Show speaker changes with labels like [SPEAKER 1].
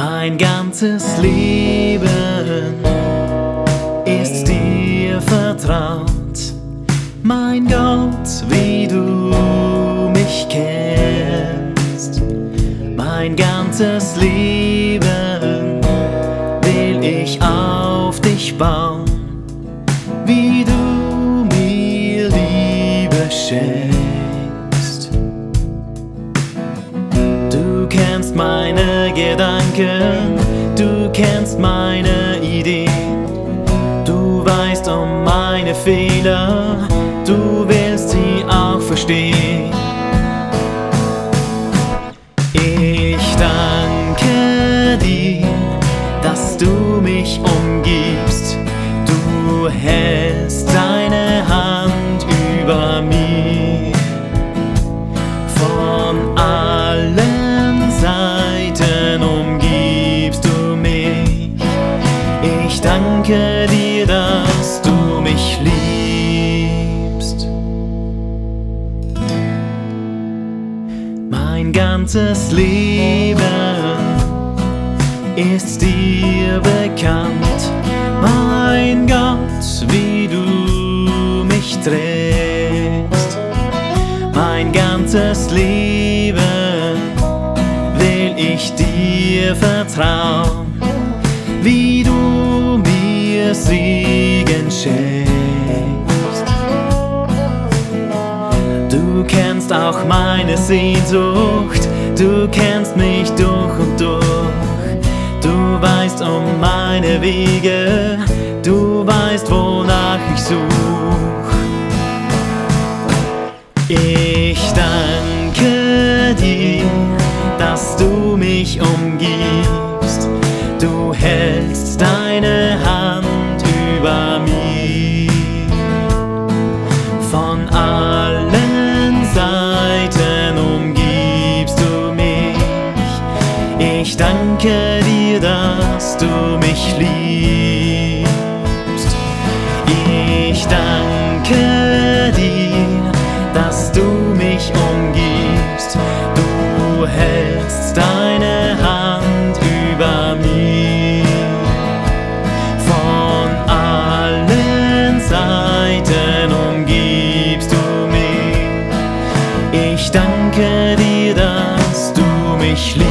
[SPEAKER 1] Mein ganzes Leben ist dir vertraut, mein Gott, wie du mich kennst. Mein ganzes Leben will ich auf dich bauen, wie du mir Liebe schenkst. Du kennst meine Gedanken, du kennst meine Ideen, du weißt um meine Fehler, du willst sie auch verstehen. Ich danke dir, dass du mich umgibst, du hältst deine Hand über mir. Von allen Seiten umgibst du mich. Ich danke dir, dass du mich liebst. Mein ganzes Leben ist dir bekannt, mein Gott, wie du mich trägst. Mein ganzes Leben will ich dir vertrauen, wie du mir Segen schenkst. Du kennst auch meine Sehnsucht, du kennst mich durch und durch. Du weißt um meine Wege, du weißt, wonach ich such. Ich danke dir, dass du mich umgibst, du hältst deine Hand über mir. Von allen Seiten umgibst du mich. Ich danke dir, dass du mich liebst. Ich danke dir, dass du mich umgibst, du hältst deine Hand über mir. Von allen Seiten umgibst du mich. Ich danke dir, dass du mich liebst.